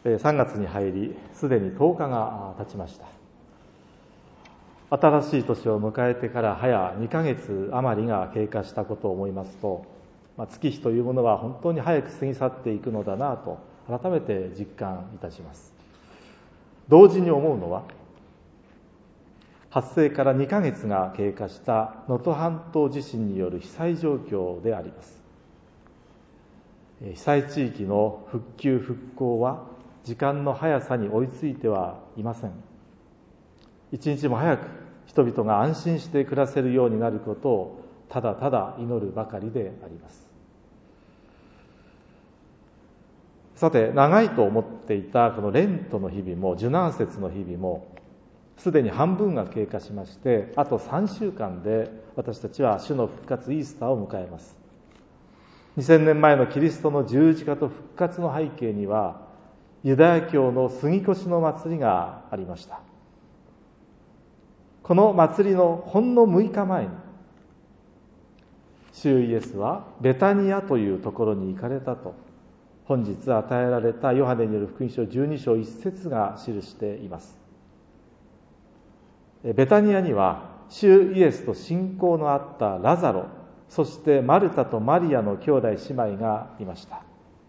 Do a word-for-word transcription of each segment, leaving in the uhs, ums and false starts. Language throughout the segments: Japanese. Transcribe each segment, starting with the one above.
さんがつに入り、すでにとおかが経ちました。新しい年を迎えてから早にかげつ余りが経過したことを思いますと、まあ、月日というものは本当に早く過ぎ去っていくのだなと改めて実感いたします。同時に思うのは、発生からにかげつが経過した能登半島地震による被災状況であります。被災地域の復旧復興は時間の速さに追いついてはいません。一日も早く人々が安心して暮らせるようになることをただただ祈るばかりであります。さて、長いと思っていたこのレントの日々も受難節の日々もすでに半分が経過しまして、あとさんしゅうかんで私たちは主の復活イースターを迎えます。にせんねんまえのキリストの十字架と復活の背景には、ユダヤ教の杉越の祭りがありました。この祭りのほんのむいかまえに、主イエスはベタニアというところに行かれたと、本日与えられたヨハネによる福音書じゅうにしょういっせつが記しています。ベタニアには主イエスと親交のあったラザロ、そしてマルタとマリアの兄弟姉妹がいました。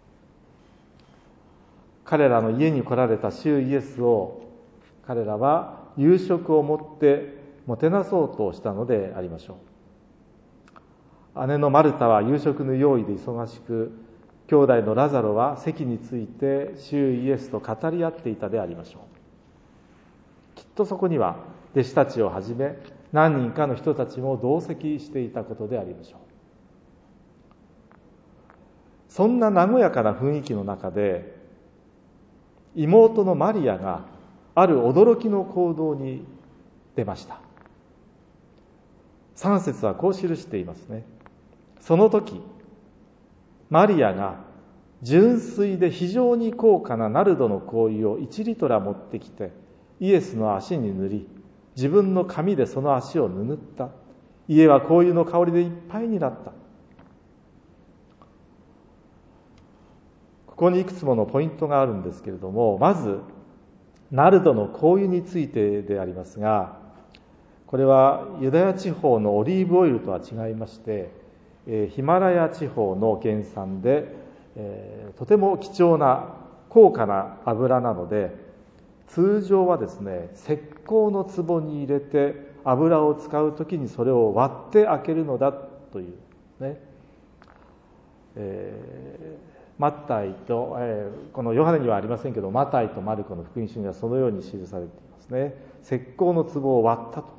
彼らの家に来られた主イエスを彼らは夕食を持ってもてなそうとしたのでありましょう。姉のマルタは夕食の用意で忙しく、兄弟のラザロは席について主イエスと語り合っていたでありましょう。きっとそこには弟子たちをはじめ何人かの人たちも同席していたことでありましょう。そんな和やかな雰囲気の中で、妹のマリアがある驚きの行動に出ました。さん節はこう記していますね。その時、マリアが純粋で非常に高価なナルドの香油をいちリトラ持ってきて、イエスの足に塗り、自分の髪でその足を拭った。家は香油の香りでいっぱいになった。ここにいくつものポイントがあるんですけれども、まずナルドの香油についてでありますが、これはユダヤ地方のオリーブオイルとは違いまして、ヒマラヤ地方の原産で、えー、とても貴重な高価な油なので、通常はですね、石膏の壺に入れて油を使うときにそれを割って開けるのだというね、えーマタイと、えー、このヨハネにはありませんけど、マタイとマルコの福音書にはそのように記されていますね。石膏の壺を割ったと。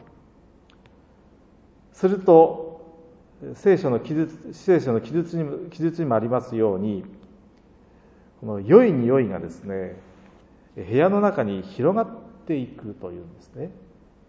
すると聖書の記述、聖書の記述にも、記述にもありますように、この良い匂いがですね、部屋の中に広がっていくというんですね。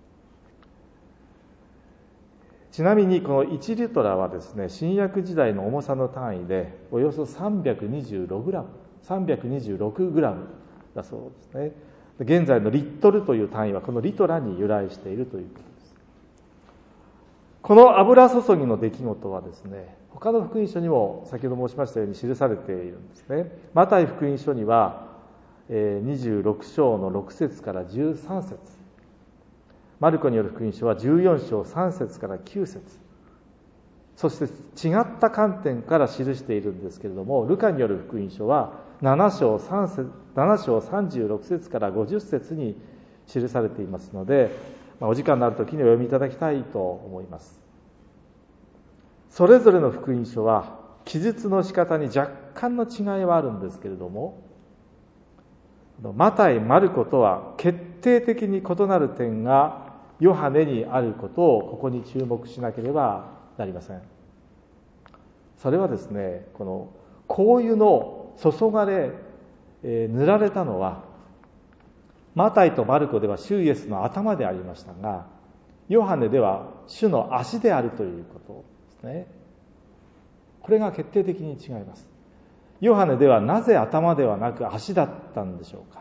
ちなみにこのいちリトラはですね、新約時代の重さの単位でおよそさんびゃくにじゅうろくグラム、さんびゃくにじゅうろくグラムだそうですね。現在のリットルという単位はこのリトラに由来しているということです。この油注ぎの出来事はですね、他の福音書にも先ほど申しましたように記されているんですね。マタイ福音書にはにじゅうろくしょうのろく節からじゅうさん節、マルコによる福音書はじゅうよんしょうさん節からきゅう節、そして違った観点から記しているんですけれども、ルカによる福音書はななしょうさんじゅうろく節からごじゅっ節に記されていますので、まあ、お時間のある時にお読みいただきたいと思います。それぞれの福音書は記述の仕方に若干の違いはあるんですけれども、マタイ、マルコとは決定的に異なる点がヨハネにあることをここに注目しなければなりません。それはですね、この香油の注がれ、えー、塗られたのはマタイとマルコでは主イエスの頭でありましたが、ヨハネでは主の足であるということですね。これが決定的に違います。ヨハネではなぜ頭ではなく足だったんでしょうか。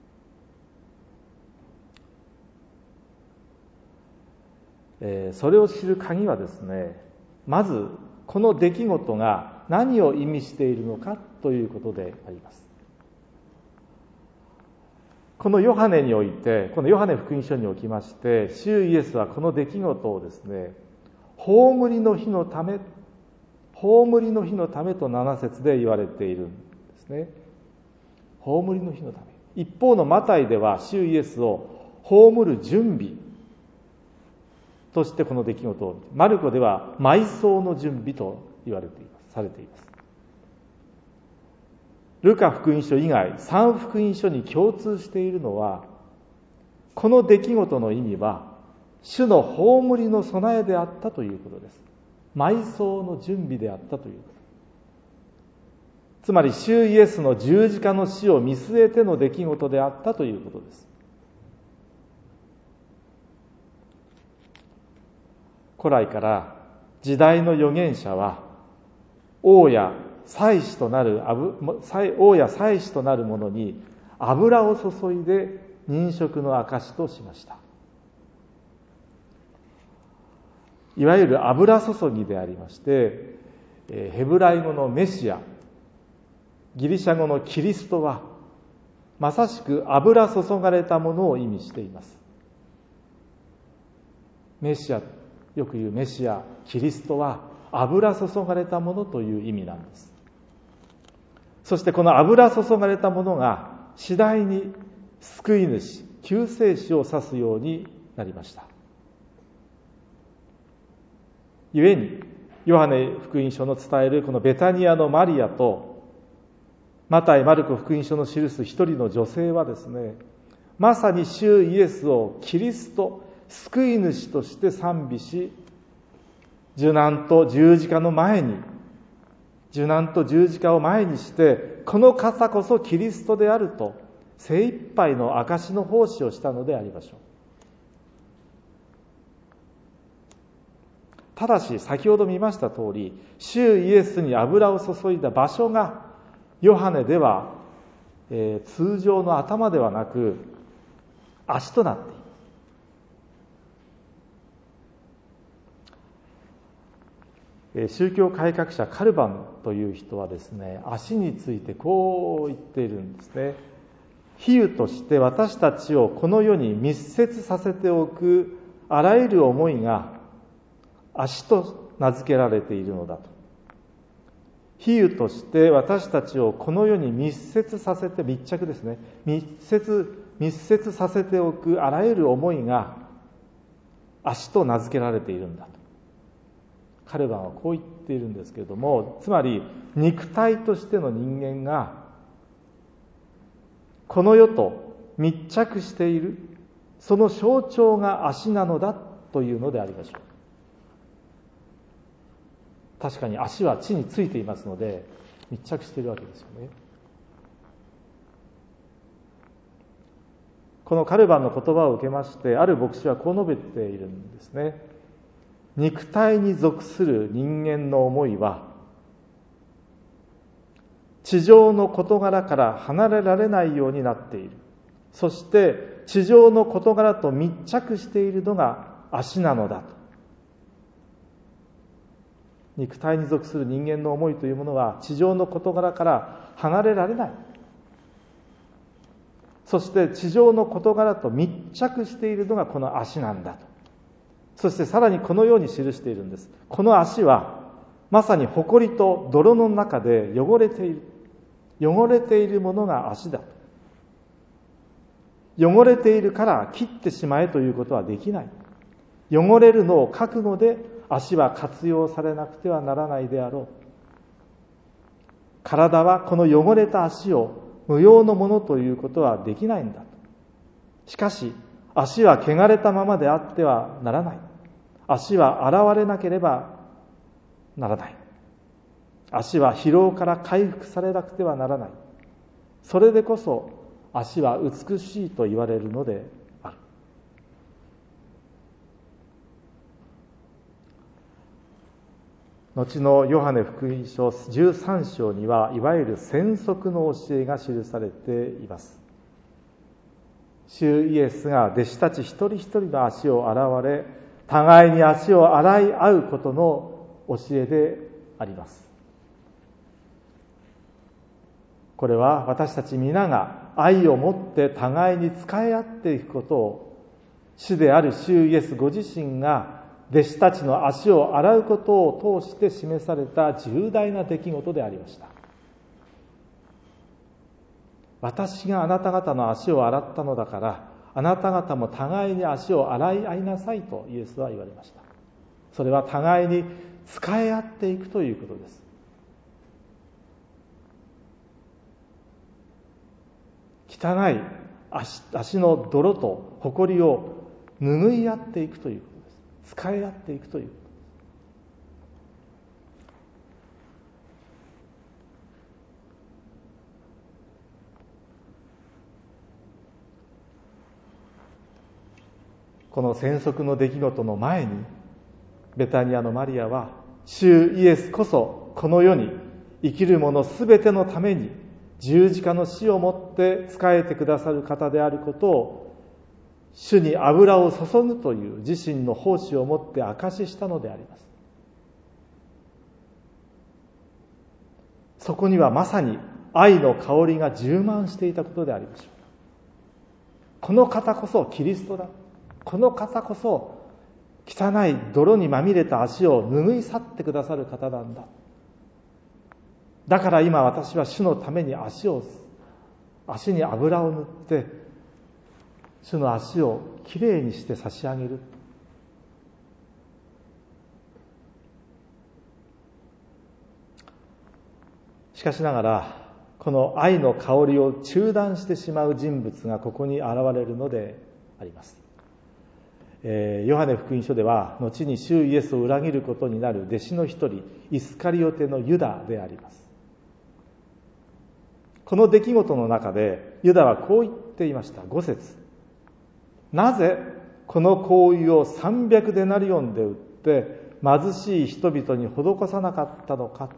えー、それを知る鍵はですね、まずこの出来事が何を意味しているのかということであります。 このヨハネにおいて、このヨハネ福音書におきまして、主イエスはこの出来事をですね、葬りの日のため、葬りの日のためとなな節で言われているんですね。葬りの日のため。一方のマタイでは、主イエスを葬る準備としてこの出来事を、マルコでは埋葬の準備と言われています、されています。ルカ福音書以外、三福音書に共通しているのは、この出来事の意味は、主の葬りの備えであったということです。埋葬の準備であったということ。つまり、主イエスの十字架の死を見据えての出来事であったということです。古来から時代の預言者は、王や祭司となる王や祭司となる者に油を注いで認職の証としました。いわゆる油注ぎでありまして、ヘブライ語のメシア、ギリシャ語のキリストはまさしく油注がれたものを意味しています。メシア、よく言うメシア、キリストは油注がれたものという意味なんです。そしてこの油注がれたものが次第に救い主、救世主を指すようになりました。故にヨハネ福音書の伝えるこのベタニアのマリアとマタイ・マルコ福音書の記す一人の女性はですね、まさに主イエスをキリスト、救い主として賛美し、受難と十字架の前に、受難と十字架を前にして、この方こそキリストであると精一杯の証の奉仕をしたのでありましょう。ただし先ほど見ました通り、主イエスに油を注いだ場所がヨハネでは、えー、通常の頭ではなく足となっている。宗教改革者カルバンという人はですね、足についてこう言っているんですね。比喩として私たちをこの世に密接させておくあらゆる思いが足と名付けられているのだと。比喩として私たちをこの世に密接させて、密着ですね、密接密接させておくあらゆる思いが足と名付けられているんだと。カルバンはこう言っているんですけれども、つまり肉体としての人間がこの世と密着している、その象徴が足なのだというのでありましょう。確かに足は地についていますので密着しているわけですよね。このカルバンの言葉を受けまして、ある牧師はこう述べているんですね。肉体に属する人間の思いは地上の事柄から離れられないようになっている。そして地上の事柄と密着しているのが足なのだと。肉体に属する人間の思いというものは地上の事柄から離れられない。そして地上の事柄と密着しているのがこの足なんだと。そしてさらにこのように記しているんです。この足はまさに埃と泥の中で汚れている。汚れているものが足だと。汚れているから切ってしまえということはできない。汚れるのを覚悟で足は活用されなくてはならないであろう。体はこの汚れた足を無用のものということはできないんだと。しかし足は汚れたままであってはならない。足は洗われなければならない。足は疲労から回復されなくてはならない。それでこそ足は美しいと言われるのである。後のヨハネ福音書じゅうさん章には、いわゆる洗足の教えが記されています。主イエスが弟子たち一人一人の足を洗われ、互いに足を洗い合うことの教えであります。 これは私たち皆が愛を持って互いに仕え合っていくことを、主である主イエスご自身が弟子たちの足を洗うことを通して示された重大な出来事でありました。私があなた方の足を洗ったのだから、あなた方も互いに足を洗い合いなさいとイエスは言われました。それは互いに仕え合っていくということです。汚い 足, 足の泥と埃を拭い合っていくということです。仕え合っていくということです。この宣息の出来事の前に、ベタニアのマリアは、主イエスこそこの世に生きる者すべてのために十字架の死をもって仕えてくださる方であることを、主に油を注ぐという自身の奉仕をもって証ししたのであります。そこにはまさに愛の香りが充満していたことでありましょう。この方こそキリストだ。この方こそ汚い泥にまみれた足を拭い去ってくださる方なんだ。だから今私は主のために足を足に油を塗って主の足をきれいにして差し上げる。しかしながらこの愛の香りを中断してしまう人物がここに現れるのであります。えー、ヨハネ福音書では後に主イエスを裏切ることになる弟子の一人イスカリオテのユダであります。この出来事の中でユダはこう言っていました。ご節、なぜこの香油をさんびゃくデナリオンで売って貧しい人々に施さなかったのか。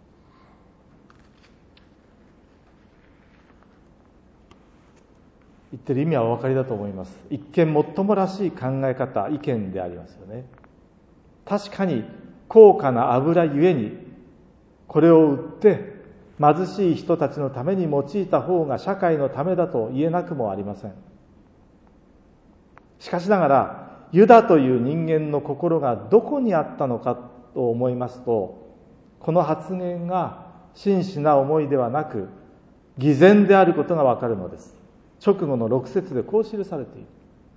言ってる意味はお分かりだと思います。一見もっともらしい考え方、意見でありますよね。確かに高価な油ゆえにこれを売って貧しい人たちのために用いた方が社会のためだと言えなくもありません。しかしながらユダという人間の心がどこにあったのかと思いますと、この発言が真摯な思いではなく偽善であることがわかるのです。直後のろく節でこう記されている。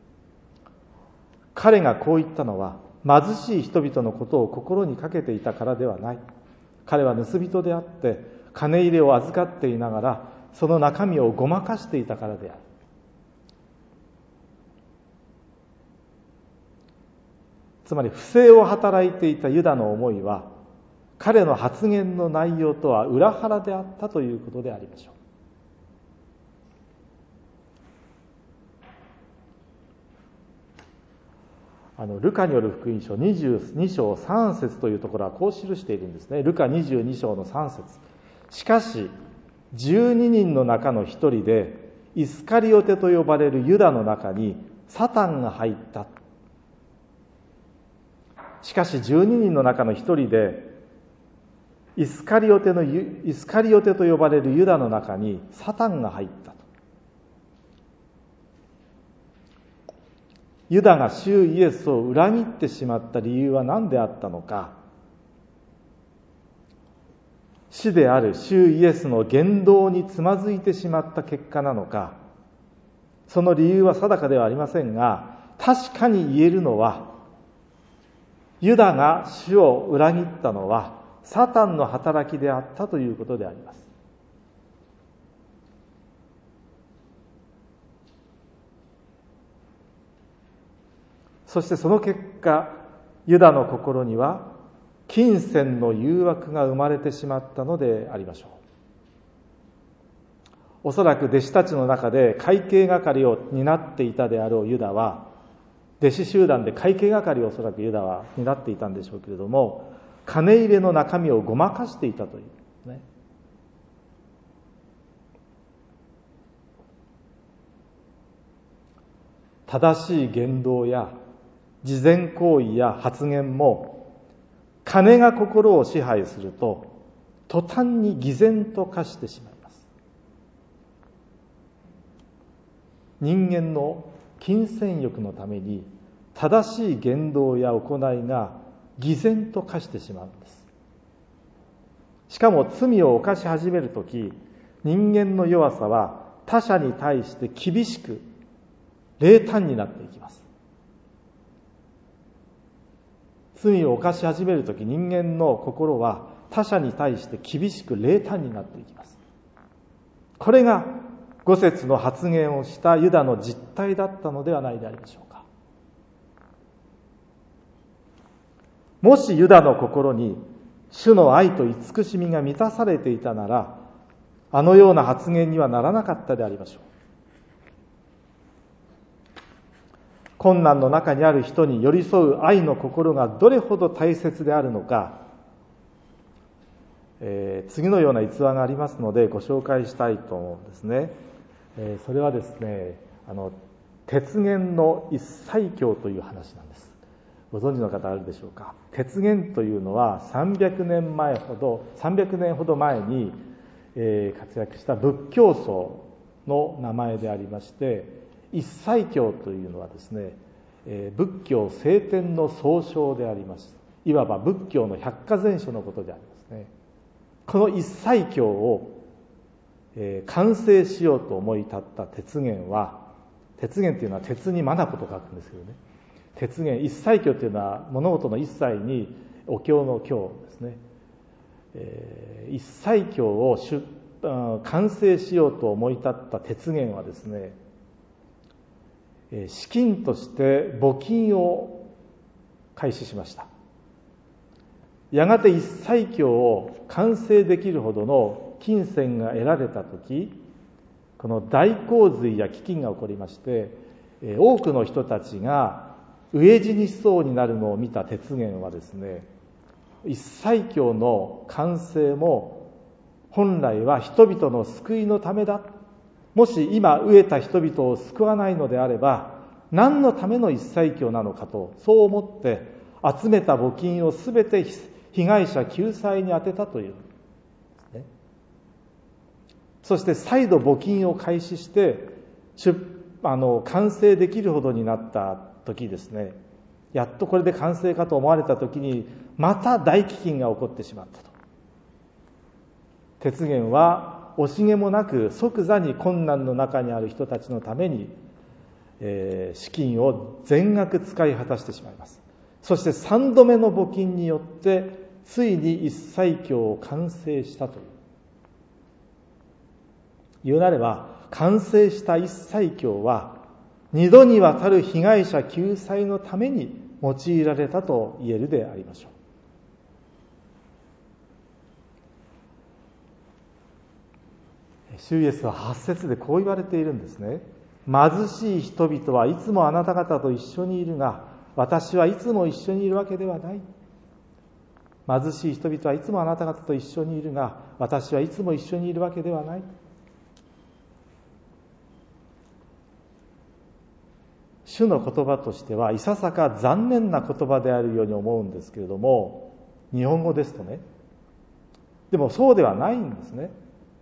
彼がこう言ったのは貧しい人々のことを心にかけていたからではない。彼は盗人であって金入れを預かっていながらその中身をごまかしていたからである。つまり不正を働いていたユダの思いは彼の発言の内容とは裏腹であったということでありましょう。あのルカによる福音書にじゅうに章さん節というところはこう記しているんですね。ルカにじゅうに章のさん節、しかしじゅうににんの中の一人でイスカリオテと呼ばれるユダの中にサタンが入った。しかしじゅうににんの中の一人でイスカリオテのイスカリオテと呼ばれるユダの中にサタンが入った。ユダが主イエスを裏切ってしまった理由は何であったのか。主である主イエスの言動につまずいてしまった結果なのか。その理由は定かではありませんが、確かに言えるのは、ユダが主を裏切ったのはサタンの働きであったということであります。そしてその結果、ユダの心には金銭の誘惑が生まれてしまったのでありましょう。おそらく弟子たちの中で会計係を担っていたであろうユダは、弟子集団で会計係をおそらくユダは担っていたんでしょうけれども、金入れの中身をごまかしていたというね。正しい言動や慈善行為や発言も金が心を支配すると途端に偽善と化してしまいます。 人間の金銭欲のために正しい言動や行いが偽善と化してしまうんです。しかも罪を犯し始めるとき、人間の弱さは他者に対して厳しく冷淡になっていきます。罪を犯し始めるとき、人間の心は他者に対して厳しく冷淡になっていきます。これが五節の発言をしたユダの実態だったのではないでありましょうか。もしユダの心に主の愛と慈しみが満たされていたなら、あのような発言にはならなかったでありましょう。困難の中にある人に寄り添う愛の心がどれほど大切であるのか、えー、次のような逸話がありますのでご紹介したいと思うんですね。えー、それはですね、あの鉄言の一切経という話なんです。ご存知の方あるでしょうか。鉄言というのはさんびゃくねんまえほどさんびゃくねんほど前に、えー、活躍した仏教僧の名前でありまして、一切経というのはですね、えー、仏教聖典の総称であります。いわば仏教の百科全書のことでありますね。この一切経を、えー、完成しようと思い立った鉄言は、鉄言というのは鉄に眼と書くんですけどね、鉄言一切経というのは物事の一切にお経の経ですね、えー、一切経を出完成しようと思い立った鉄言はですね、資金として募金を開始しました。やがて一切経を完成できるほどの金銭が得られたとき、この大洪水や飢饉が起こりまして、多くの人たちが飢え死にしそうになるのを見た鉄言はですね、一切経の完成も本来は人々の救いのためだ、もし今飢えた人々を救わないのであれば何のための一切経なのかと、そう思って集めた募金をすべて被害者救済に充てたという、ね、そして再度募金を開始して出あの完成できるほどになった時ですね、やっとこれで完成かと思われた時にまた大飢饉が起こってしまったと。鉄言は惜しげもなく即座に困難の中にある人たちのために、えー、資金を全額使い果たしてしまいます。そして三度目の募金によってついに一切経を完成したという。言うなれば完成した一切経は二度にわたる被害者救済のために用いられたと言えるでありましょう。主イエスははち節でこう言われているんですね。貧しい人々はいつもあなた方と一緒にいるが、私はいつも一緒にいるわけではない。貧しい人々はいつもあなた方と一緒にいるが、私はいつも一緒にいるわけではない。主の言葉としてはいささか残念な言葉であるように思うんですけれども、日本語ですとね、でもそうではないんですね。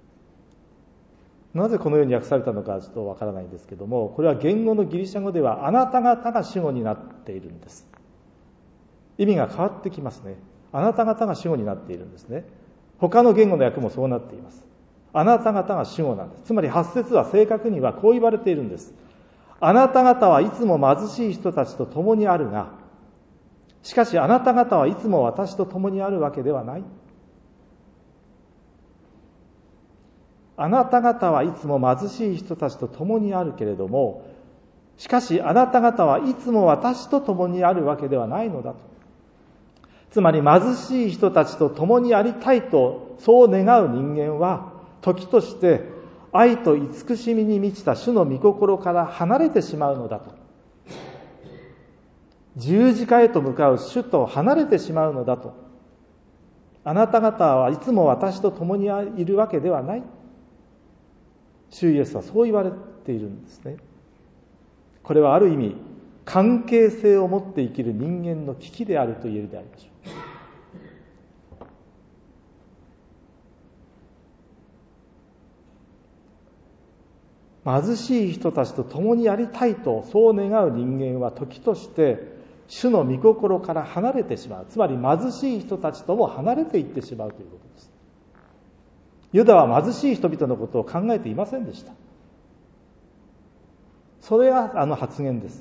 なぜこのように訳されたのかちょっとわからないんですけども、これは言語のギリシャ語ではあなた方が主語になっているんです。意味が変わってきますね。あなた方が主語になっているんですね。他の言語の訳もそうなっています。あなた方が主語なんです。つまりはち節は正確にはこう言われているんです。あなた方はいつも貧しい人たちと共にあるが、しかしあなた方はいつも私と共にあるわけではない。あなた方はいつも貧しい人たちと共にあるけれども、しかしあなた方はいつも私と共にあるわけではないのだと。つまり貧しい人たちと共にありたいとそう願う人間は、時として愛と慈しみに満ちた主の御心から離れてしまうのだと。十字架へと向かう主と離れてしまうのだと。あなた方はいつも私と共にいるわけではない。主イエスはそう言われているんですね。これはある意味関係性を持って生きる人間の危機であると言えるでありましょう。 貧しい人たちと共にやりたいとそう願う人間は時として主の御心から離れてしまう。つまり貧しい人たちとも離れていってしまうということです。ユダは貧しい人々のことを考えていませんでした。それがあの発言です。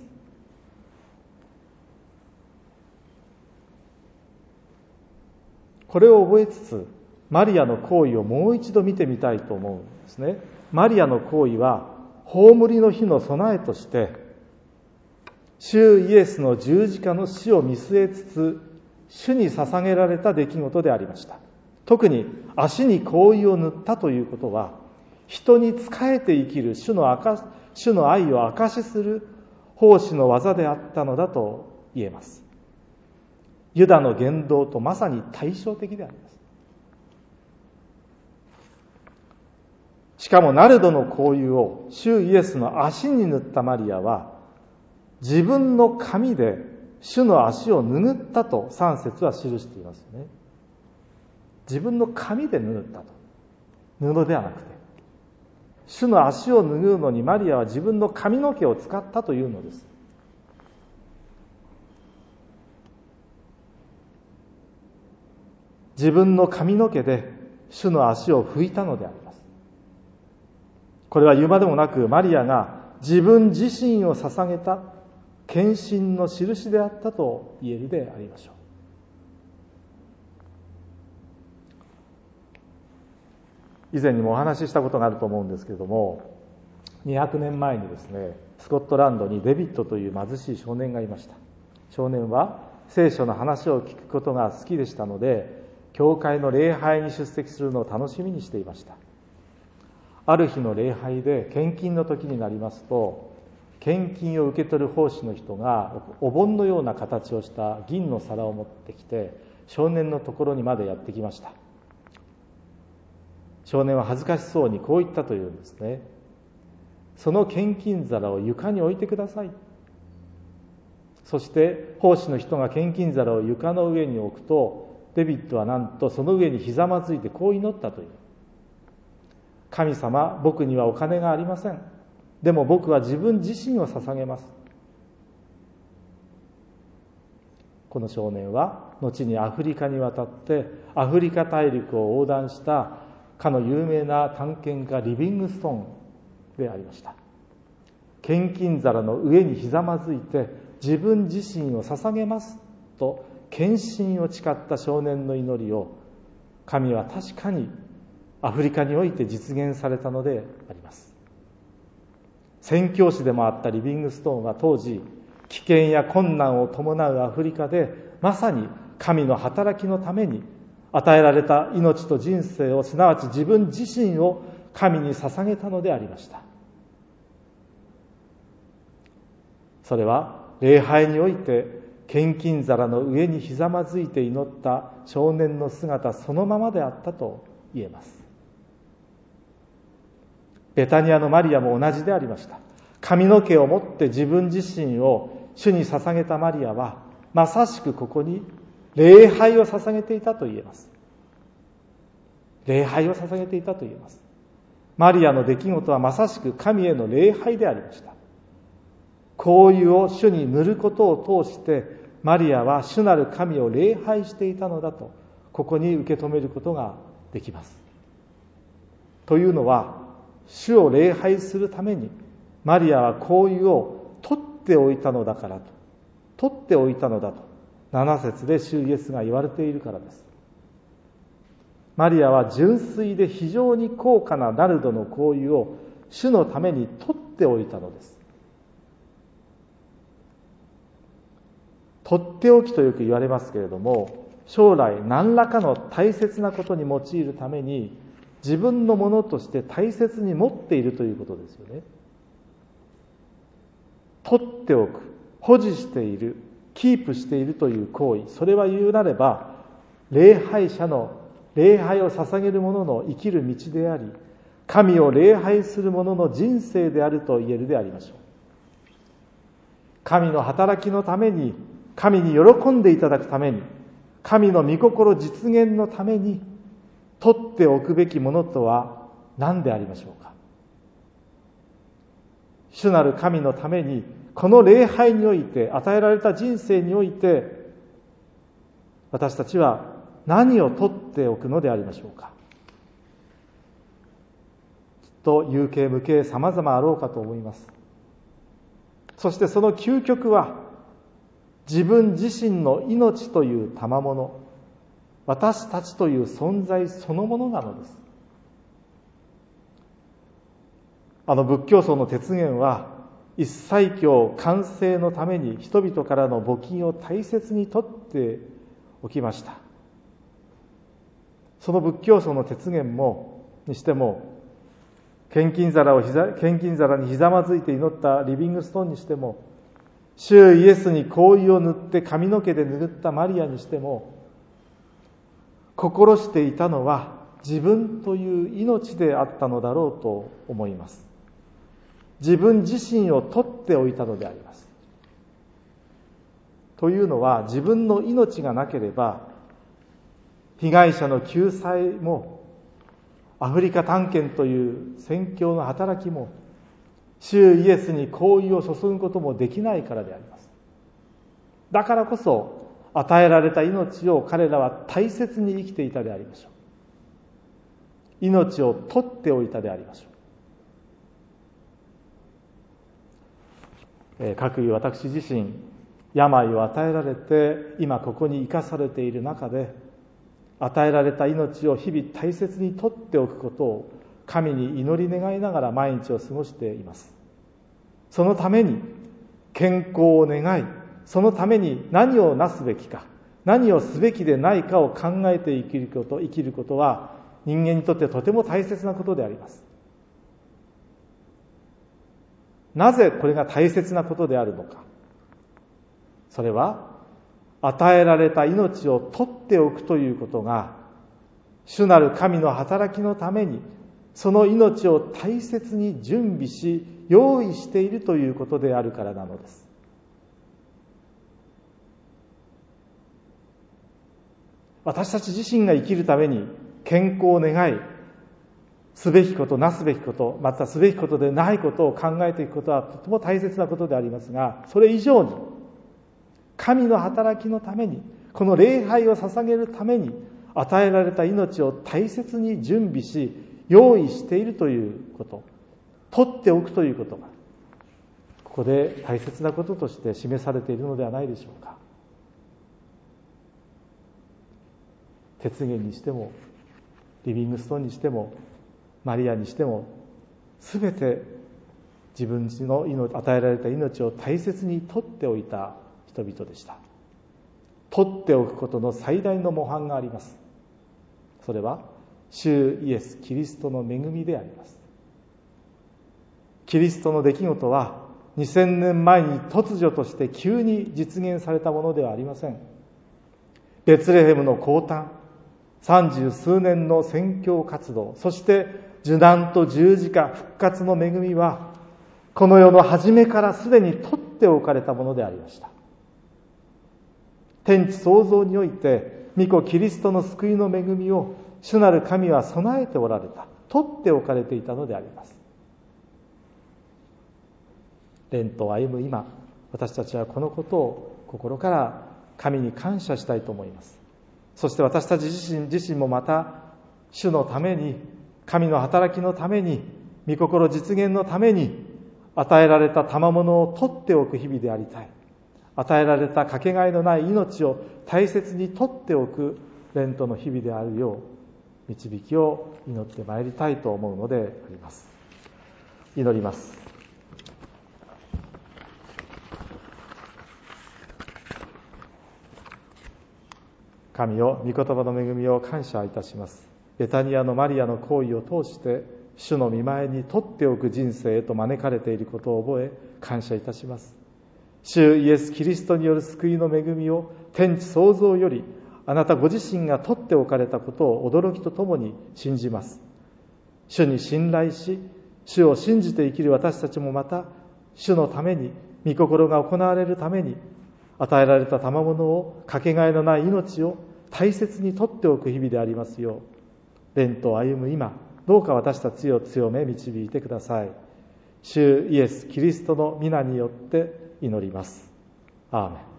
これを覚えつつ、マリアの行為をもう一度見てみたいと思うんですね。マリアの行為は葬りの日の備えとして主イエスの十字架の死を見据えつつ主に捧げられた出来事でありました。特に足に香油を塗ったということは、人に仕えて生きる主の証、主の愛を証しする奉仕の技であったのだと言えます。ユダの言動とまさに対照的であります。しかもナルドの香油を主イエスの足に塗ったマリアは、自分の髪で主の足を拭ったとさん節は記していますよね。自分の髪で拭ったと。布ではなくて、主の足を拭うのにマリアは自分の髪の毛を使ったというのです。自分の髪の毛で主の足を拭いたのであります。これは言うまでもなく、マリアが自分自身を捧げた献身の印であったと言えるでありましょう。以前にもお話ししたことがあると思うんですけれども、にひゃくねんまえにですね、スコットランドにデビッドという貧しい少年がいました。少年は聖書の話を聞くことが好きでしたので、教会の礼拝に出席するのを楽しみにしていました。ある日の礼拝で献金の時になりますと、献金を受け取る奉仕の人がお盆のような形をした銀の皿を持ってきて、少年のところにまでやってきました。少年は恥ずかしそうにこう言ったというんですね。その献金皿を床に置いてください。そして奉仕の人が献金皿を床の上に置くと、デビッドはなんとその上にひざまずいてこう祈ったという。神様、僕にはお金がありません。でも僕は自分自身を捧げます。この少年は後にアフリカに渡ってアフリカ大陸を横断したかの有名な探検家リビングストーンでありました。献金皿の上にひざまずいて自分自身を捧げますと献身を誓った少年の祈りを神は確かにアフリカにおいて実現されたのであります。宣教師でもあったリビングストーンは当時危険や困難を伴うアフリカでまさに神の働きのために与えられた命と人生を、すなわち自分自身を神に捧げたのでありました。それは礼拝において献金皿の上にひざまずいて祈った少年の姿そのままであったと言えます。ベタニアのマリアも同じでありました。髪の毛を持って自分自身を主に捧げたマリアはまさしくここに礼拝を捧げていたと言えます。礼拝を捧げていたと言えます。マリアの出来事はまさしく神への礼拝でありました。香油を主に塗ることを通してマリアは主なる神を礼拝していたのだと、ここに受け止めることができます。というのは、主を礼拝するためにマリアは香油を取っておいたのだからと、取っておいたのだとなな節で主イエスが言われているからです。マリアは純粋で非常に高価なナルドの香油を主のために取っておいたのです。取っておきとよく言われますけれども、将来何らかの大切なことに用いるために自分のものとして大切に持っているということですよね。取っておく、保持している、キープしているという行為、それは言うなれば礼拝者の礼拝を捧げる者の生きる道であり、神を礼拝する者の人生であると言えるでありましょう。神の働きのために、神に喜んでいただくために、神の御心実現のために取っておくべきものとは何でありましょうか。 主なる神のために、この礼拝において、与えられた人生において、私たちは何を取っておくのでありましょうか。きっと有形無形様々あろうかと思います。そしてその究極は、自分自身の命という賜物、私たちという存在そのものなのです。あの仏教僧の哲言は、一切経完成のために人々からの募金を大切に取っておきました。その仏教僧の哲言もにしても、献金皿を膝献金皿にひざまずいて祈ったリビングストーンにしても、主イエスに香油を塗って髪の毛で拭ったマリアにしても、心していたのは自分という命であったのだろうと思います。自分自身を取っておいたのであります。というのは、自分の命がなければ被害者の救済も、アフリカ探検という宣教の働きも、主イエスに香油を注ぐこともできないからであります。だからこそ、与えられた命を彼らは大切に生きていたでありましょう。命を取っておいたでありましょう。かくいう私自身、病を与えられて今ここに生かされている中で、与えられた命を日々大切に取っておくことを神に祈り願いながら毎日を過ごしています。そのために健康を願い、そのために何をなすべきか、何をすべきでないかを考えて生きること、生きることは人間にとってとても大切なことであります。なぜこれが大切なことであるのか。それは、与えられた命を取っておくということが、主なる神の働きのために、その命を大切に準備し、用意しているということであるからなのです。私たち自身が生きるために健康を願い、すべきこと、なすべきこと、またすべきことでないことを考えていくことはとても大切なことでありますが、それ以上に、神の働きのために、この礼拝を捧げるために、与えられた命を大切に準備し、用意しているということ、取っておくということが、ここで大切なこととして示されているのではないでしょうか。鉄言にしても、リビングストーンにしても、マリアにしても、すべて自分の命、与えられた命を大切に取っておいた人々でした。取っておくことの最大の模範があります。それは、主イエス・キリストの恵みであります。キリストの出来事は、にせんねんまえに突如として急に実現されたものではありません。ベツレヘムの降誕、三十数年の宣教活動、そして受難と十字架、復活の恵みは、この世の初めからすでに取っておかれたものでありました。天地創造において、御子キリストの救いの恵みを、主なる神は備えておられた、取っておかれていたのであります。蓮と歩む今、私たちはこのことを心から神に感謝したいと思います。そして私たち自身自身もまた、主のために、神の働きのために、御心実現のために、与えられた賜物を取っておく日々でありたい。与えられたかけがえのない命を大切に取っておく蓮との日々であるよう、導きを祈ってまいりたいと思うのであります。祈ります。神よ、御言葉の恵みを感謝いたします。ベタニアのマリアの行為を通して主の御前に取っておく人生へと招かれていることを覚え感謝いたします。主イエス・キリストによる救いの恵みを天地創造よりあなたご自身が取っておかれたことを驚きとともに信じます。主に信頼し、主を信じて生きる私たちもまた、主のために、御心が行われるために、与えられた賜物を、かけがえのない命を大切に取っておく日々でありますよう、蓮と歩む今、どうか私たちを強め導いてください。 主イエス・キリストの皆によって祈ります。アーメン。